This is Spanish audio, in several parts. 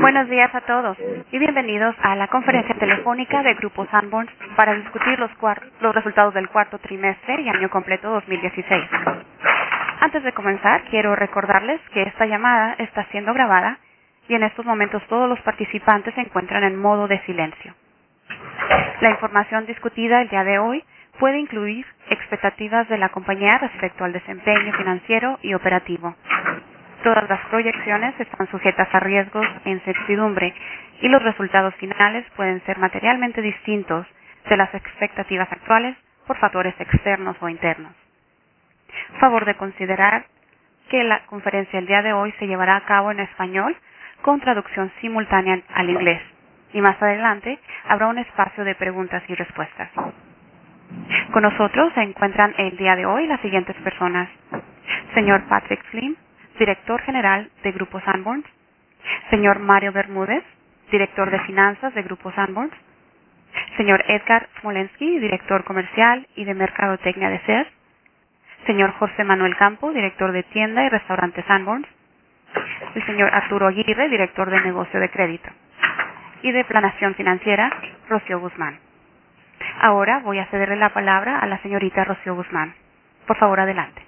Buenos días a todos y bienvenidos a la conferencia telefónica de Grupo Sanborns para discutir los resultados del cuarto trimestre y año completo 2016. Antes de comenzar, quiero recordarles que esta llamada está siendo grabada y en estos momentos todos los participantes se encuentran en modo de silencio. La información discutida el día de hoy puede incluir expectativas de la compañía respecto al desempeño financiero y operativo. Todas las proyecciones están sujetas a riesgos e incertidumbre y los resultados finales pueden ser materialmente distintos de las expectativas actuales por factores externos o internos. Favor de considerar que la conferencia el día de hoy se llevará a cabo en español con traducción simultánea al inglés y más adelante habrá un espacio de preguntas y respuestas. Con nosotros se encuentran el día de hoy las siguientes personas: señor Patrick Flynn, director general de Grupo Sanborns; señor Mario Bermúdez, director de finanzas de Grupo Sanborns; señor Edgar Smolensky, director comercial y de mercadotecnia de Sears; señor José Manuel Campo, director de tienda y restaurante Sanborns; el señor Arturo Aguirre, director de negocio de crédito; y de planación financiera, Rocío Guzmán. Ahora voy a cederle la palabra a la señorita Rocío Guzmán. Por favor, adelante.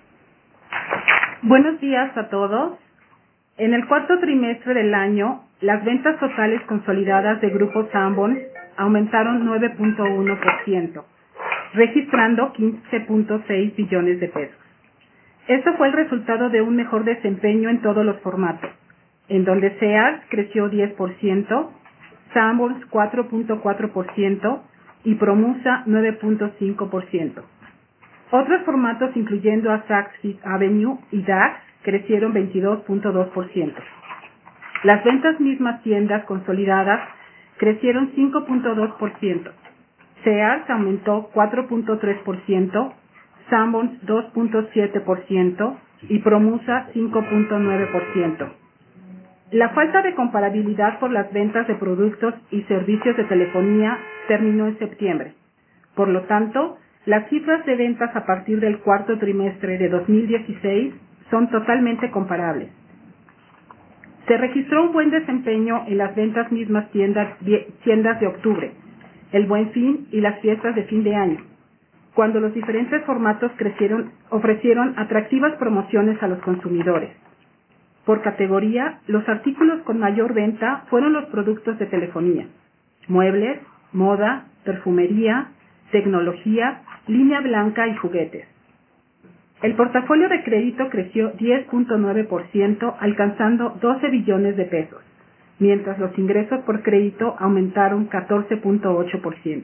Buenos días a todos. En el cuarto trimestre del año, las ventas totales consolidadas de Grupo Sanborns aumentaron 9.1%, registrando 15.6 billones de pesos. Esto fue el resultado de un mejor desempeño en todos los formatos, en donde Sears creció 10%, Sanborns 4.4% y Promusa 9.5%. Otros formatos, incluyendo a Saks Fifth Avenue y DAX, crecieron 22.2%. Las ventas mismas tiendas consolidadas crecieron 5.2%. Sears aumentó 4.3%, Sanborns 2.7% y Promusa 5.9%. La falta de comparabilidad por las ventas de productos y servicios de telefonía terminó en septiembre. Por lo tanto, las cifras de ventas a partir del cuarto trimestre de 2016 son totalmente comparables. Se registró un buen desempeño en las ventas mismas tiendas de octubre, el Buen Fin y las fiestas de fin de año, cuando los diferentes formatos ofrecieron atractivas promociones a los consumidores. Por categoría, los artículos con mayor venta fueron los productos de telefonía, muebles, moda, perfumería, tecnología, línea blanca y juguetes. El portafolio de crédito creció 10.9%, alcanzando 12 billones de pesos, mientras los ingresos por crédito aumentaron 14.8%,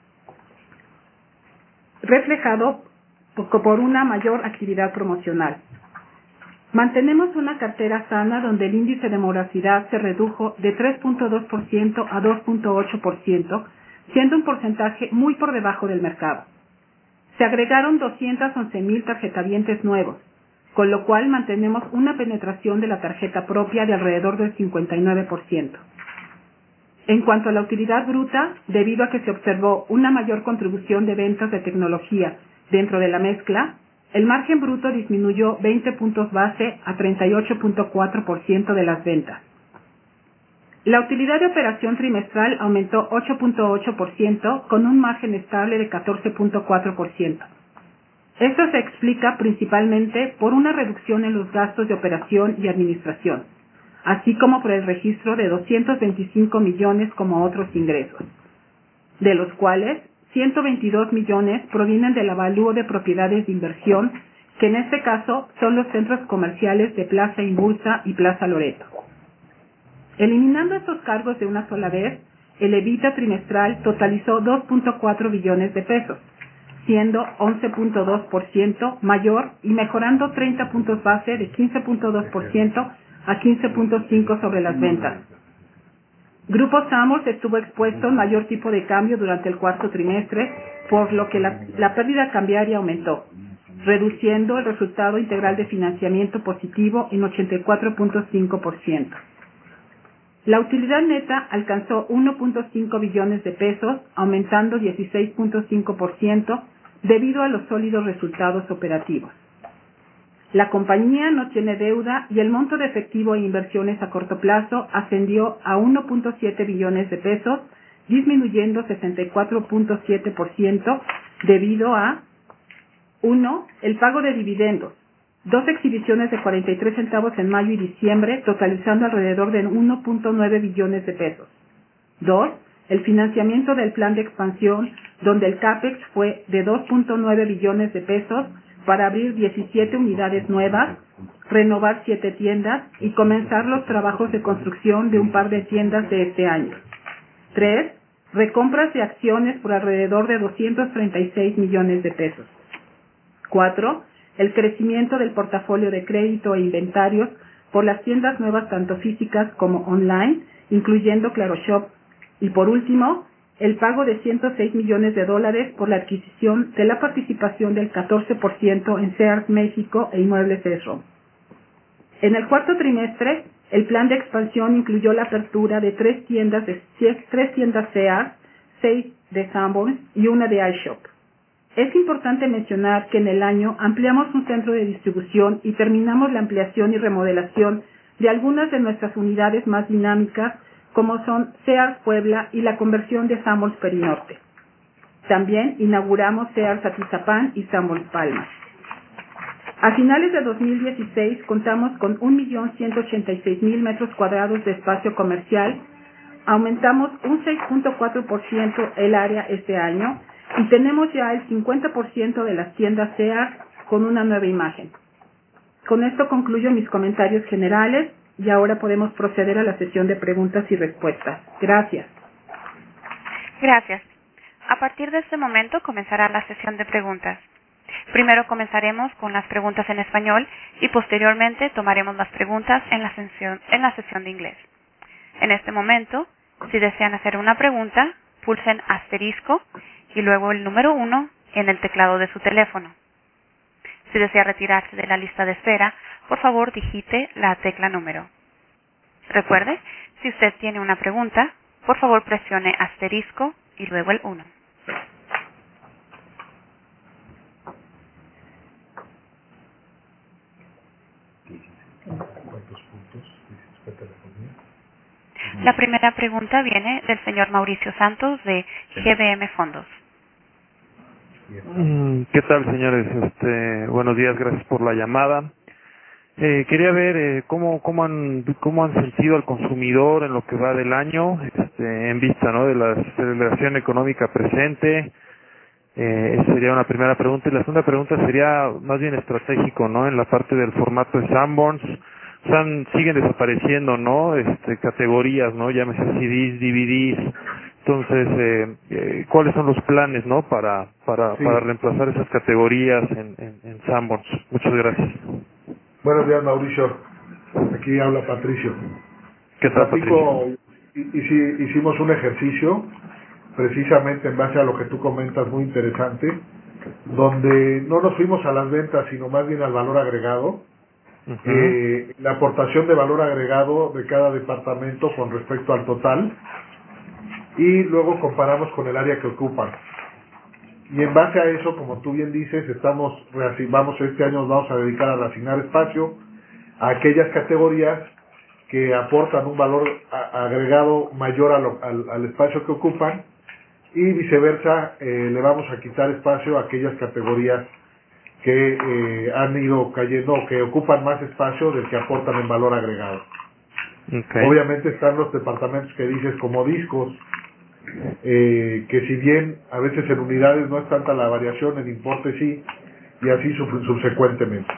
reflejado por una mayor actividad promocional. Mantenemos una cartera sana donde el índice de morosidad se redujo de 3.2% a 2.8%, siendo un porcentaje muy por debajo del mercado. Se agregaron 211,000 tarjetavientes nuevos, con lo cual mantenemos una penetración de la tarjeta propia de alrededor del 59%. En cuanto a la utilidad bruta, debido a que se observó una mayor contribución de ventas de tecnología dentro de la mezcla, el margen bruto disminuyó 20 puntos base a 38.4% de las ventas. La utilidad de operación trimestral aumentó 8.8% con un margen estable de 14.4%. Esto se explica principalmente por una reducción en los gastos de operación y administración, así como por el registro de 225 millones como otros ingresos, de los cuales 122 millones provienen del avalúo de propiedades de inversión, que en este caso son los centros comerciales de Plaza Inbursa y Plaza Loreto. Eliminando estos cargos de una sola vez, el EBITDA trimestral totalizó 2.4 billones de pesos, siendo 11.2% mayor y mejorando 30 puntos base de 15.2% a 15.5% sobre las ventas. Grupo Sanborns estuvo expuesto a un mayor tipo de cambio durante el cuarto trimestre, por lo que la pérdida cambiaria aumentó, reduciendo el resultado integral de financiamiento positivo en 84.5%. La utilidad neta alcanzó 1.5 billones de pesos, aumentando 16.5% debido a los sólidos resultados operativos. La compañía no tiene deuda y el monto de efectivo e inversiones a corto plazo ascendió a 1.7 billones de pesos, disminuyendo 64.7% debido a 1. El pago de dividendos. 2 exhibiciones de 43 centavos en mayo y diciembre, totalizando alrededor de 1.9 billones de pesos. 2. El financiamiento del plan de expansión, donde el CAPEX fue de 2.9 billones de pesos para abrir 17 unidades nuevas, renovar 7 tiendas y comenzar los trabajos de construcción de un par de tiendas de este año. 3. Recompras de acciones por alrededor de 236 millones de pesos. 4. El crecimiento del portafolio de crédito e inventarios por las tiendas nuevas tanto físicas como online, incluyendo ClaroShop. Y por último, el pago de $106 millones por la adquisición de la participación del 14% en Sears México e Inmuebles Esro. En el cuarto trimestre, el plan de expansión incluyó la apertura de 3 tiendas Sears, 6 de Sanborns y una de iShop. Es importante mencionar que en el año ampliamos un centro de distribución y terminamos la ampliación y remodelación de algunas de nuestras unidades más dinámicas, como son Sears Puebla y la conversión de Sanborns Perinorte. También inauguramos Sears Atizapán y Sanborns Palmas. A finales de 2016 contamos con 1.186.000 metros cuadrados de espacio comercial, aumentamos un 6.4% el área este año y tenemos ya el 50% de las tiendas Sears con una nueva imagen. Con esto concluyo mis comentarios generales y ahora podemos proceder a la sesión de preguntas y respuestas. Gracias. Gracias. A partir de este momento comenzará la sesión de preguntas. Primero comenzaremos con las preguntas en español y posteriormente tomaremos las preguntas en la sesión de inglés. En este momento, si desean hacer una pregunta, pulsen asterisco y luego el número 1 en el teclado de su teléfono. Si desea retirarse de la lista de espera, por favor digite la tecla número. Recuerde, si usted tiene una pregunta, por favor presione asterisco y luego el 1. La primera pregunta viene del señor Mauricio Santos de GBM Fondos. ¿Qué tal, señores? Buenos días, gracias por la llamada. Quería ver cómo han sentido al consumidor en lo que va del año, en vista, ¿no?, de la celebración económica presente. Esa sería una primera pregunta. Y la segunda pregunta sería más bien estratégico, ¿no?, en la parte del formato de Sanborns. Siguen desapareciendo, ¿no?, categorías, ¿no?, llámese CDs, DVDs. Entonces, ¿cuáles son los planes, ¿no?, para reemplazar esas categorías en Sanborns? Muchas gracias. Buenos días, Mauricio. Aquí habla Patricio. ¿Qué tal, Patricio? Hicimos un ejercicio precisamente en base a lo que tú comentas, muy interesante, donde no nos fuimos a las ventas, sino más bien al valor agregado. La aportación de valor agregado de cada departamento con respecto al total, y luego comparamos con el área que ocupan. Y en base a eso, como tú bien dices, este año nos vamos a dedicar a reasignar espacio a aquellas categorías que aportan un valor agregado mayor al espacio que ocupan, y viceversa, le vamos a quitar espacio a aquellas categorías que han ido cayendo o que ocupan más espacio del que aportan en valor agregado. Okay. Obviamente están los departamentos que dices como discos, que si bien a veces en unidades no es tanta la variación, en importe sí, y así subsecuentemente.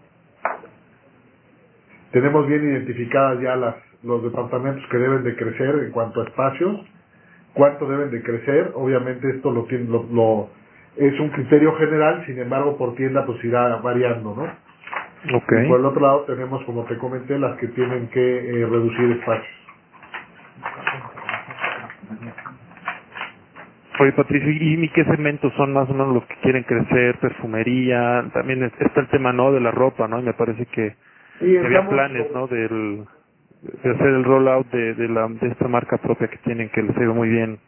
Tenemos bien identificadas ya los departamentos que deben de crecer en cuanto a espacios, cuánto deben de crecer. Obviamente esto es un criterio general, sin embargo por tienda pues irá variando, ¿no? Okay. Y por el otro lado tenemos, como te comenté, las que tienen que reducir espacios. Oye, Patricio, ¿y qué segmentos son más o menos los que quieren crecer? Perfumería, también está el tema, ¿no?, de la ropa, ¿no? Y me parece que había planes, ¿no?, de hacer el rollout de esta marca propia que tienen, que les ha ido muy bien.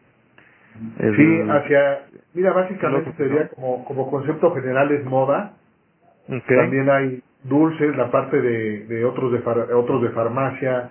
Mira, básicamente sería, ¿no?, como concepto general es moda. Okay. También hay dulces, la parte de otros de farmacia,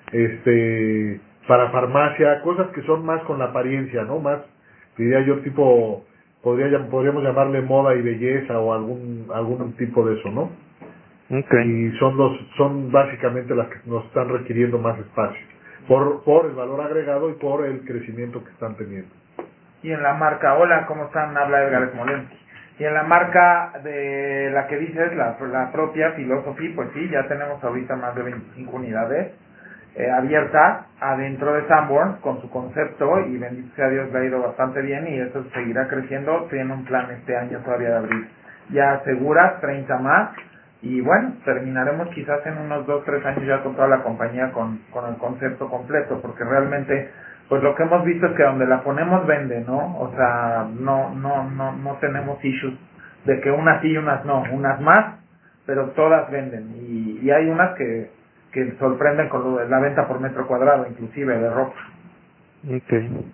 para farmacia, cosas que son más con la apariencia, ¿no? Más, diría yo, tipo, podríamos llamarle moda y belleza o algún tipo de eso, ¿no? Okay. Y son básicamente las que nos están requiriendo más espacio, por el valor agregado y por el crecimiento que están teniendo. Y en la marca, hola, ¿cómo están? Habla Edgar Smolensky. Y en la marca de la que dices, la propia Philosophy, pues sí, ya tenemos ahorita más de 25 unidades abiertas adentro de Sanborns con su concepto, y bendito sea Dios, le ha ido bastante bien y eso seguirá creciendo. Tiene un plan este año todavía de abrir ya seguras 30 más, y bueno, terminaremos quizás en unos 2-3 años ya con toda la compañía con el concepto completo, porque realmente pues lo que hemos visto es que donde la ponemos vende, ¿no? O sea, no tenemos issues de que unas sí y unas no, unas más, pero todas venden, y hay unas que sorprenden con lo de la venta por metro cuadrado, inclusive de ropa. Okay.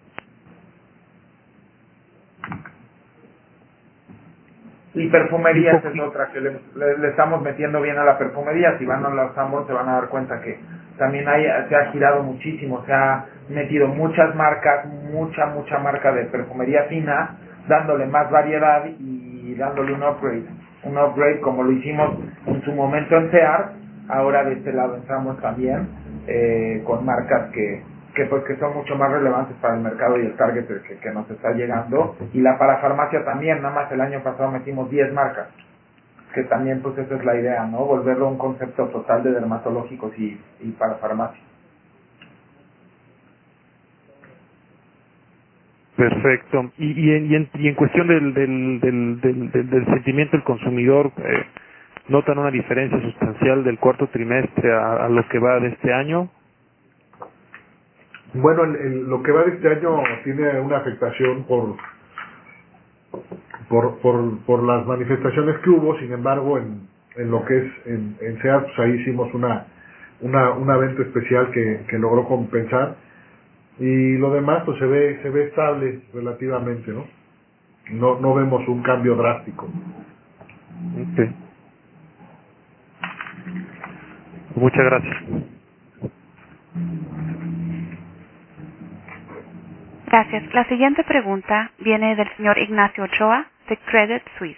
Y perfumerías es otra que le estamos metiendo bien a la perfumería. Si van a los Sanborns se van a dar cuenta que también se ha girado muchísimo, se ha metido muchas marcas, mucha marca de perfumería fina, dándole más variedad y dándole un upgrade como lo hicimos en su momento en Sears. Ahora de este lado entramos también con marcas que son mucho más relevantes para el mercado y el target que nos está llegando. Y la para farmacia también, nada más el año pasado metimos 10 marcas, que también pues esa es la idea, ¿no? Volverlo un concepto total de dermatológicos y para farmacia. Perfecto. Y en cuestión del sentimiento del consumidor, ¿notan una diferencia sustancial del cuarto trimestre a lo que va de este año? Bueno, lo que va de este año tiene una afectación por las manifestaciones que hubo. Sin embargo, en lo que es en Sears, pues ahí hicimos una venta especial que logró compensar, y lo demás pues se ve estable relativamente, no vemos un cambio drástico. Okay. Muchas gracias. Gracias. La siguiente pregunta viene del señor Ignacio Ochoa, de Credit Suisse.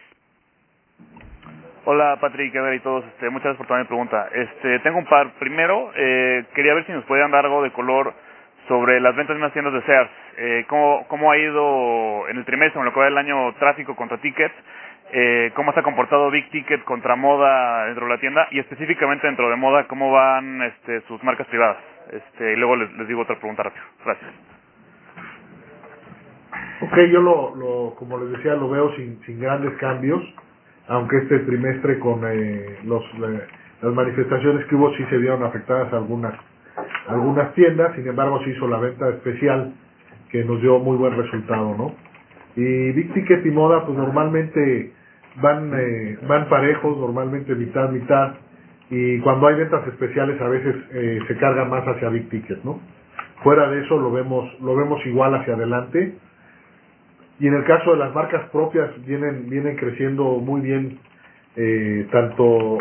Hola Patrick, Ever y todos, muchas gracias por tomar mi pregunta. Tengo un par. Primero, quería ver si nos podían dar algo de color sobre las ventas de unas tiendas de Sears. ¿Cómo ha ido en el trimestre, en lo que va del año, tráfico contra tickets? ¿Cómo se ha comportado Big Ticket contra moda dentro de la tienda? Y específicamente dentro de moda, ¿cómo van sus marcas privadas? Y luego les digo otra pregunta rápido. Gracias. Ok, yo como les decía, lo veo sin grandes cambios, aunque este trimestre con las manifestaciones que hubo sí se vieron afectadas algunas tiendas. Sin embargo se hizo la venta especial que nos dio muy buen resultado, ¿no? Y Big Ticket y moda pues normalmente van parejos, normalmente mitad, y cuando hay ventas especiales a veces se carga más hacia Big Ticket, ¿no? Fuera de eso lo vemos igual hacia adelante. Y en el caso de las marcas propias vienen creciendo muy bien, tanto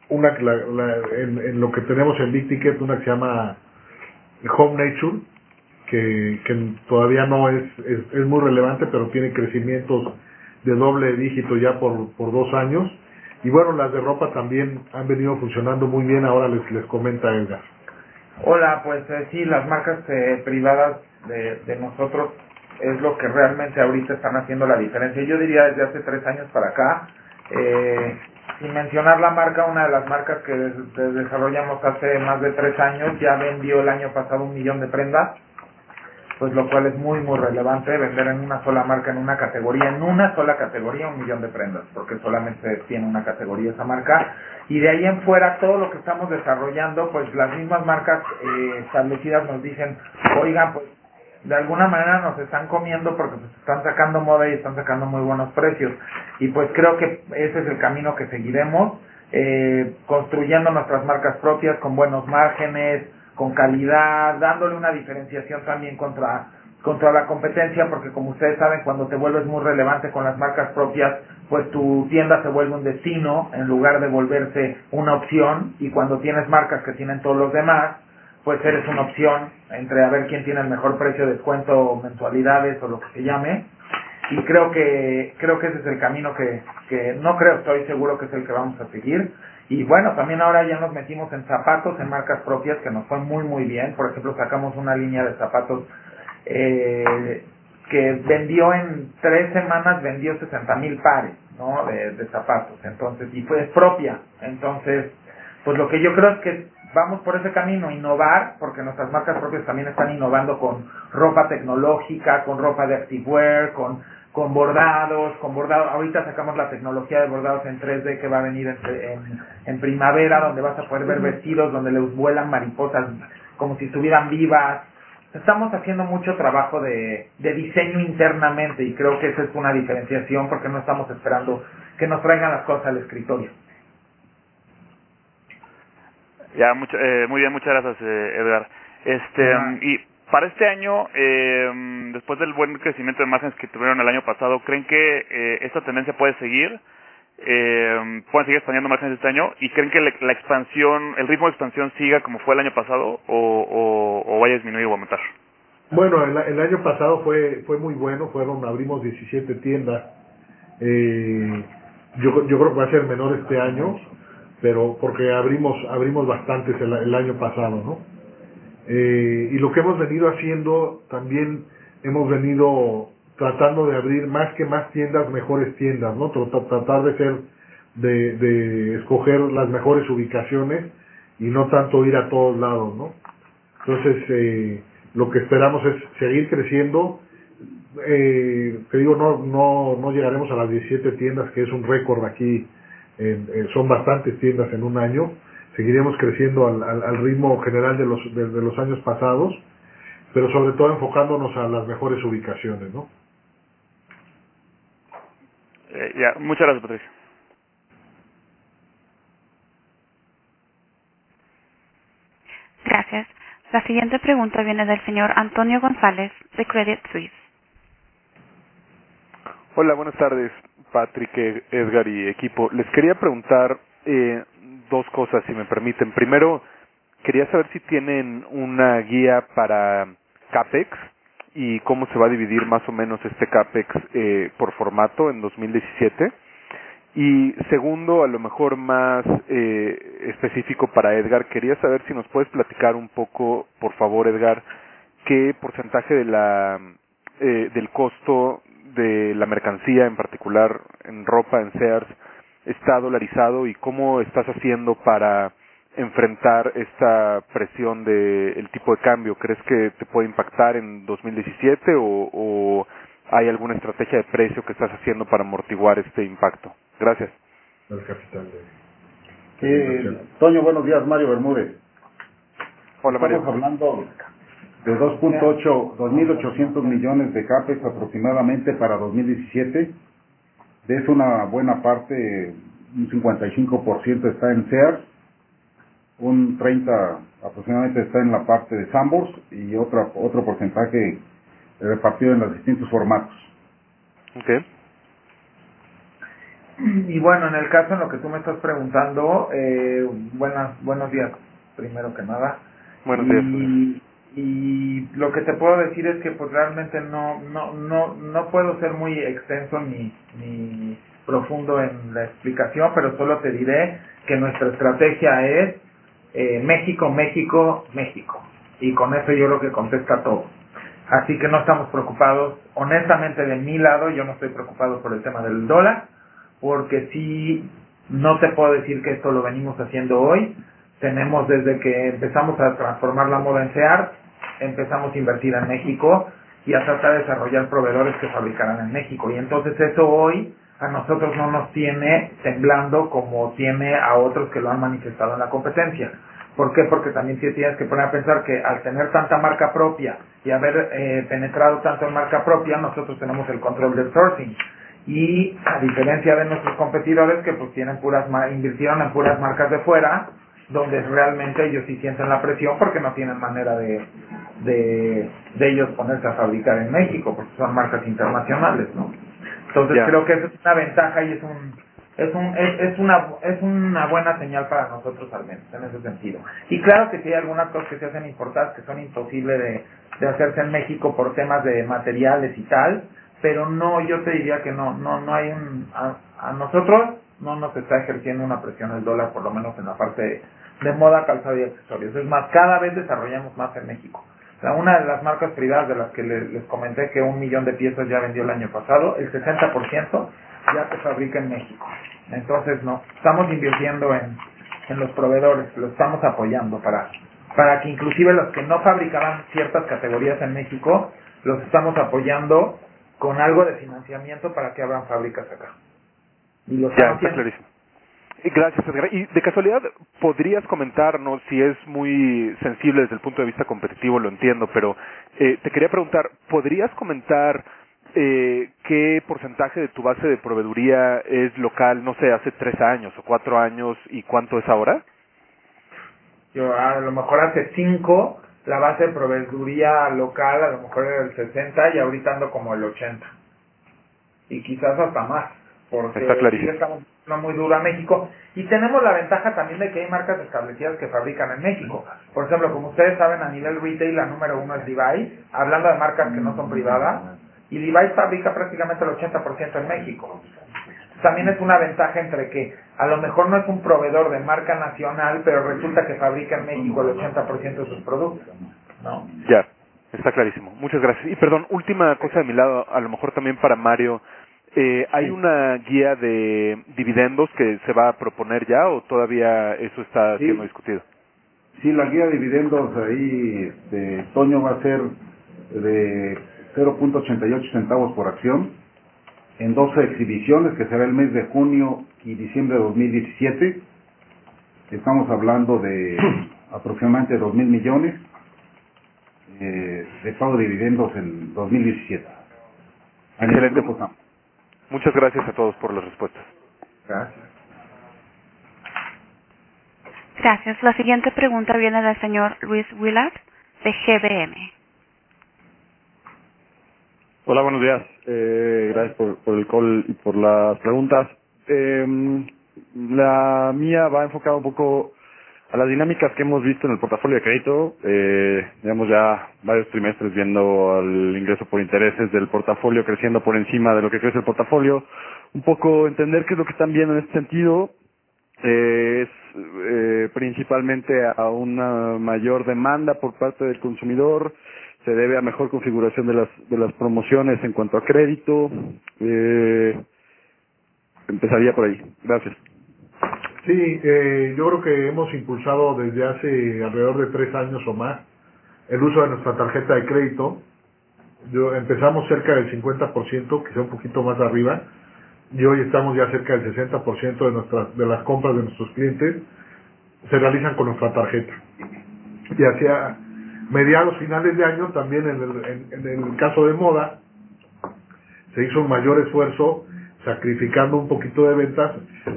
en lo que tenemos en Big Ticket, una que se llama Home Nature, que todavía no es muy relevante, pero tiene crecimientos de doble dígito ya por 2 años. Y bueno, las de ropa también han venido funcionando muy bien. Ahora les comenta Edgar. Hola, pues sí, las marcas privadas de nosotros es lo que realmente ahorita están haciendo la diferencia. Yo diría desde hace 3 años para acá, sin mencionar la marca, una de las marcas que desarrollamos hace más de 3 años ya vendió el año pasado 1 millón de prendas, pues lo cual es muy relevante, vender en una sola marca, en una sola categoría 1 millón de prendas, porque solamente tiene una categoría esa marca. Y de ahí en fuera, todo lo que estamos desarrollando, pues las mismas marcas establecidas nos dicen, oigan, pues de alguna manera nos están comiendo porque pues están sacando moda y están sacando muy buenos precios. Y pues creo que ese es el camino que seguiremos, construyendo nuestras marcas propias con buenos márgenes, con calidad, dándole una diferenciación también contra contra la competencia, porque como ustedes saben, cuando te vuelves muy relevante con las marcas propias, pues tu tienda se vuelve un destino en lugar de volverse una opción, y cuando tienes marcas que tienen todos los demás, pues eres una opción entre a ver quién tiene el mejor precio, descuento, mensualidades o lo que se llame. Y creo que ese es el camino que no creo, estoy seguro que es el que vamos a seguir. Y bueno, también ahora ya nos metimos en zapatos, en marcas propias, que nos fue muy muy bien. Por ejemplo, sacamos una línea de zapatos que vendió en 3 semanas, vendió 60,000 pares, ¿no? De zapatos. Entonces, y fue propia. Entonces, pues lo que yo creo es que vamos por ese camino, innovar, porque nuestras marcas propias también están innovando con ropa tecnológica, con ropa de activewear, con bordados, ahorita sacamos la tecnología de bordados en 3D que va a venir en primavera, donde vas a poder ver vestidos donde les vuelan mariposas como si estuvieran vivas. Estamos haciendo mucho trabajo de diseño internamente, y creo que esa es una diferenciación, porque no estamos esperando que nos traigan las cosas al escritorio. Ya, muy bien, muchas gracias, Edgar. Y para este año, después del buen crecimiento de márgenes que tuvieron el año pasado, ¿creen que esta tendencia puede seguir? ¿Pueden seguir expandiendo márgenes este año? ¿Y creen que la expansión, el ritmo de expansión siga como fue el año pasado, o vaya a disminuir o aumentar? Bueno, el año pasado fue muy bueno, abrimos 17 tiendas. Yo creo que va a ser menor este año, pero porque abrimos bastantes el año pasado, ¿no? Y lo que hemos venido haciendo, también hemos venido tratando de abrir más tiendas, mejores tiendas, ¿no? Tratar de escoger las mejores ubicaciones y no tanto ir a todos lados, ¿no? Entonces, lo que esperamos es seguir creciendo. Te digo, no llegaremos a las 17 tiendas, que es un récord aquí. Son bastantes tiendas en un año. Seguiremos creciendo al ritmo general de los años pasados, pero sobre todo enfocándonos a las mejores ubicaciones, ¿no? Muchas gracias, Patricia. Gracias. La siguiente pregunta viene del señor Antonio González, de Credit Suisse. Hola, buenas tardes, Patrick, Edgar y equipo. Les quería preguntar 2 cosas, si me permiten. Primero, quería saber si tienen una guía para CAPEX y cómo se va a dividir más o menos este CAPEX por formato en 2017. Y segundo, a lo mejor más específico para Edgar, quería saber si nos puedes platicar un poco, por favor, Edgar, qué porcentaje del costo de la mercancía, en particular en ropa, en Sears, está dolarizado, y cómo estás haciendo para enfrentar esta presión del tipo de cambio. ¿Crees que te puede impactar en 2017 o hay alguna estrategia de precio que estás haciendo para amortiguar este impacto? Gracias. El capital Toño, buenos días. Mario Bermúdez. Hola, Mario. Estamos hablando de 2.800 millones de CAPEX aproximadamente para 2017. De eso una buena parte, un 55% está en Sears, un 30% aproximadamente está en la parte de Sanborns, y otro porcentaje repartido en los distintos formatos. Okay. Y bueno, en el caso en lo que tú me estás preguntando, buenos días, primero que nada. Buenos días. Y lo que te puedo decir es que pues realmente no puedo ser muy extenso ni profundo en la explicación, pero solo te diré que nuestra estrategia es México, México, México. Y con eso yo creo que contesta todo. Así que no estamos preocupados, honestamente de mi lado, yo no estoy preocupado por el tema del dólar, porque sí, no te puedo decir que esto lo venimos haciendo hoy. Tenemos desde que empezamos a transformar la moda en Sears, empezamos a invertir en México y a tratar de desarrollar proveedores que fabricarán en México. Y entonces eso hoy a nosotros no nos tiene temblando como tiene a otros que lo han manifestado en la competencia. ¿Por qué? Porque también tienes que poner a pensar que al tener tanta marca propia y haber penetrado tanto en marca propia, nosotros tenemos el control del sourcing. Y a diferencia de nuestros competidores que pues invirtieron en puras marcas de fuera, donde realmente ellos sí sienten la presión porque no tienen manera de de ellos ponerse a fabricar en México, porque son marcas internacionales, ¿no? Entonces Ya. creo que eso es una ventaja y es una buena señal para nosotros, al menos en ese sentido. Y claro que sí hay algunas cosas que se hacen importadas que son imposibles de hacerse en México por temas de materiales y tal, pero no, yo te diría que no hay a nosotros no nos está ejerciendo una presión el dólar, por lo menos en la parte de moda, calzado y accesorios. Es más, cada vez desarrollamos más en México. Una de las marcas privadas de las que les comenté que 1 millón de piezas ya vendió el año pasado, el 60% ya se fabrica en México. Entonces, no, estamos invirtiendo en los proveedores, los estamos apoyando para que inclusive los que no fabricaban ciertas categorías en México, los estamos apoyando con algo de financiamiento para que abran fábricas acá. Y lo Ya, están está haciendo. clarísimo. Gracias, Edgar. Y de casualidad, ¿podrías comentarnos, si es muy sensible desde el punto de vista competitivo, lo entiendo, pero te quería preguntar, ¿podrías comentar qué porcentaje de tu base de proveeduría es local, no sé, hace 3 años o 4 años y cuánto es ahora? Yo a lo mejor hace 5, la base de proveeduría local a lo mejor era el 60 y ahorita ando como el 80. Y quizás hasta más, porque Está sí clarísimo. estamos muy duro a México. Y tenemos la ventaja también de que hay marcas establecidas que fabrican en México. Por ejemplo, como ustedes saben, a nivel retail la número 1 es Levi's, hablando de marcas que no son privadas, y Levi's fabrica prácticamente el 80% en México. También es una ventaja entre que a lo mejor no es un proveedor de marca nacional, pero resulta que fabrica en México el 80% de sus productos, ¿no? Ya, está clarísimo. Muchas gracias. Y perdón, última cosa de mi lado, a lo mejor también para Mario. ¿Hay una guía de dividendos que se va a proponer ya o todavía eso está siendo discutido? Sí, la guía de dividendos ahí, Toño, va a ser de 0.88 centavos por acción en 12 exhibiciones, que será el mes de junio y diciembre de 2017. Estamos hablando de aproximadamente 2,000 millones de pago de dividendos en 2017. Excelente. Muchas gracias a todos por las respuestas. Gracias. Gracias. La siguiente pregunta viene del señor Luis Willard, de GBM. Hola, buenos días. Gracias por el call y por las preguntas. La mía va enfocada un poco a las dinámicas que hemos visto en el portafolio de crédito. Llevamos ya varios trimestres viendo el ingreso por intereses del portafolio creciendo por encima de lo que crece el portafolio. Un poco entender qué es lo que están viendo en este sentido. Es principalmente a una mayor demanda por parte del consumidor, se debe a mejor configuración de las promociones en cuanto a crédito. Empezaría por ahí. Gracias. Sí, yo creo que hemos impulsado desde hace alrededor de 3 años o más el uso de nuestra tarjeta de crédito. Empezamos cerca del 50%, quizá un poquito más arriba, y hoy estamos ya cerca del 60% de las compras de nuestros clientes se realizan con nuestra tarjeta. Y hacia mediados, finales de año, también en el caso de moda, se hizo un mayor esfuerzo sacrificando un poquito de ventas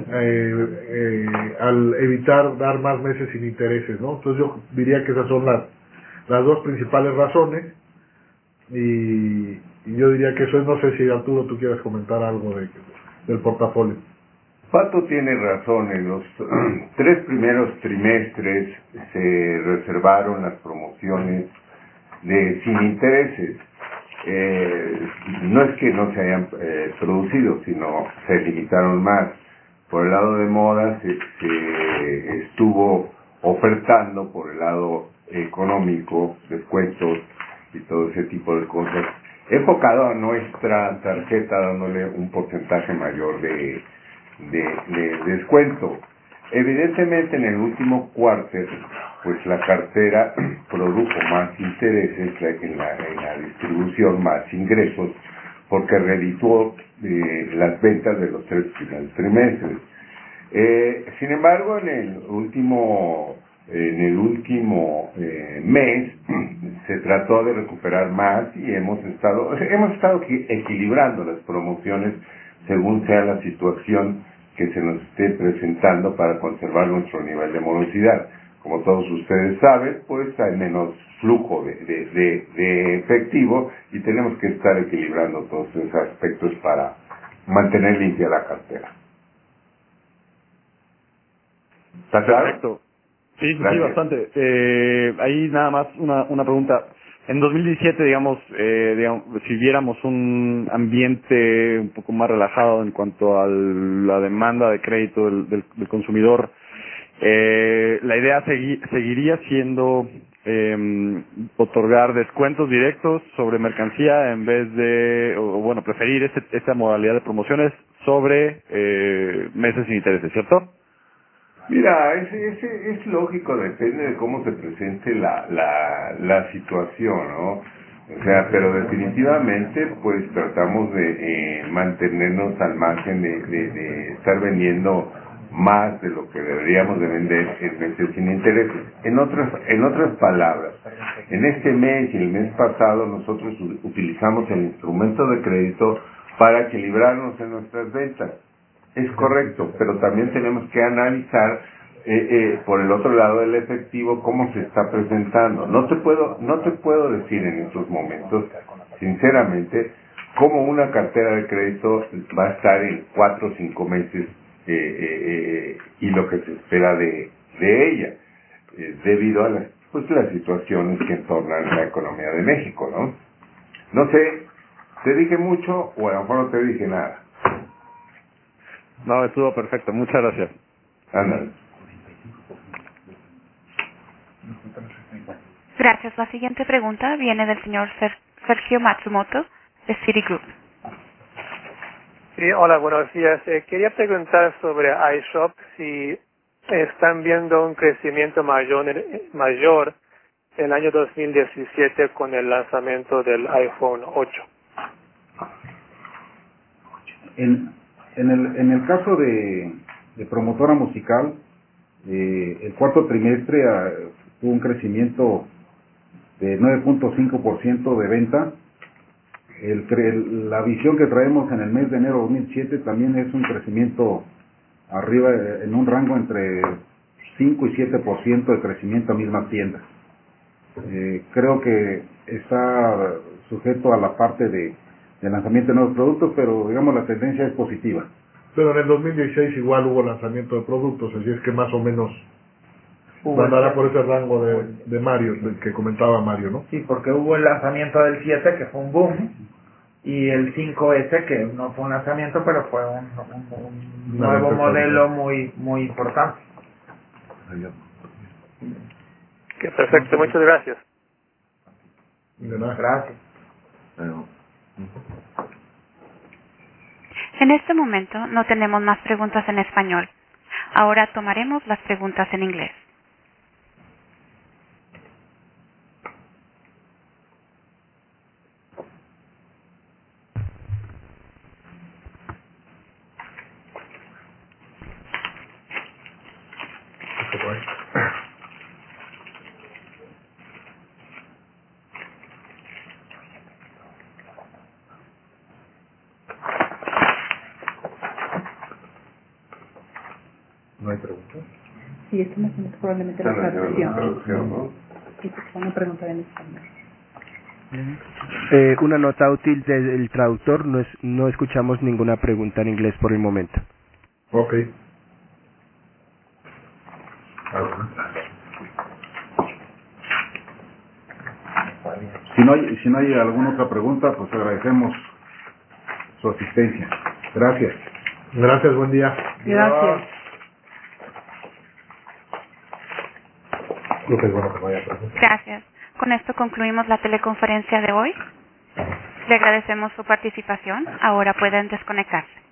al evitar dar más meses sin intereses, ¿no? Entonces yo diría que esas son las 2 principales razones y yo diría que eso es. No sé si Arturo tú quieres comentar algo del portafolio. Pato tiene razón, en los 3 primeros trimestres se reservaron las promociones de sin intereses. No es que no se hayan producido, sino se limitaron más. Por el lado de moda se estuvo ofertando, por el lado económico, descuentos y todo ese tipo de cosas, enfocado a nuestra tarjeta, dándole un porcentaje mayor de descuento. Evidentemente en el último cuarter, pues la cartera produjo más intereses en la distribución, más ingresos, porque redituó las ventas de los 3 primeros trimestres. Sin embargo, en el último mes se trató de recuperar más y hemos estado equilibrando las promociones según sea la situación que se nos esté presentando para conservar nuestro nivel de morosidad. como todos ustedes saben, pues hay menos flujo de efectivo y tenemos que estar equilibrando todos esos aspectos para mantener limpia la cartera. ¿Está claro? Perfecto. Sí, Gracias. bastante. Ahí nada más una pregunta. En 2017, digamos, si viéramos un ambiente un poco más relajado en cuanto a la demanda de crédito del consumidor, la idea seguiría siendo otorgar descuentos directos sobre mercancía en vez de, bueno, preferir esta modalidad de promociones sobre meses sin intereses, ¿cierto? Mira, es lógico, depende de cómo se presente la situación, ¿no? O sea, pero definitivamente pues tratamos de mantenernos al margen de estar vendiendo más de lo que deberíamos de vender en meses sin intereses. En otras palabras, en este mes y el mes pasado nosotros utilizamos el instrumento de crédito para equilibrarnos en nuestras ventas. Es correcto, pero también tenemos que analizar por el otro lado del efectivo cómo se está presentando. No te puedo decir en estos momentos, sinceramente, cómo una cartera de crédito va a estar en 4 o 5 meses y lo que se espera de ella, debido a las situaciones que entornan la economía de México, ¿no? No sé, ¿te dije mucho o a lo mejor no te dije nada? No, estuvo perfecto. Muchas gracias. Ándale. Gracias. La siguiente pregunta viene del señor Sergio Matsumoto, de Citigroup. Sí, hola, buenos días. Quería preguntar sobre iShop si están viendo un crecimiento mayor el año 2017 con el lanzamiento del iPhone 8. En el caso de promotora musical, el cuarto trimestre tuvo un crecimiento de 9.5% de venta. La visión que traemos en el mes de enero de 2007 también es un crecimiento arriba, en un rango entre 5 y 7% de crecimiento a mismas tiendas. Creo que está sujeto a la parte de lanzamiento de nuevos productos, pero digamos la tendencia es positiva. Pero en el 2016 igual hubo lanzamiento de productos, así es que más o menos andará por ese rango de Mario, del que comentaba Mario, ¿no? Sí, porque hubo el lanzamiento del 7 que fue un boom y el 5S que no fue un lanzamiento pero fue un nuevo modelo muy importante. Que perfecto, muchas gracias. De nada. Gracias. En este momento no tenemos más preguntas en español. Ahora tomaremos las preguntas en inglés. ¿No hay preguntas? Sí, esto me hace probablemente la traducción. ¿no? Sí, porque van a preguntar en español. Una nota útil del traductor, no escuchamos ninguna pregunta en inglés por el momento. Ok. Si no hay alguna otra pregunta, pues agradecemos su asistencia. Gracias. Gracias, buen día. Gracias. Creo que es bueno que no haya preguntas. Gracias. Con esto concluimos la teleconferencia de hoy. Le agradecemos su participación. Ahora pueden desconectarse.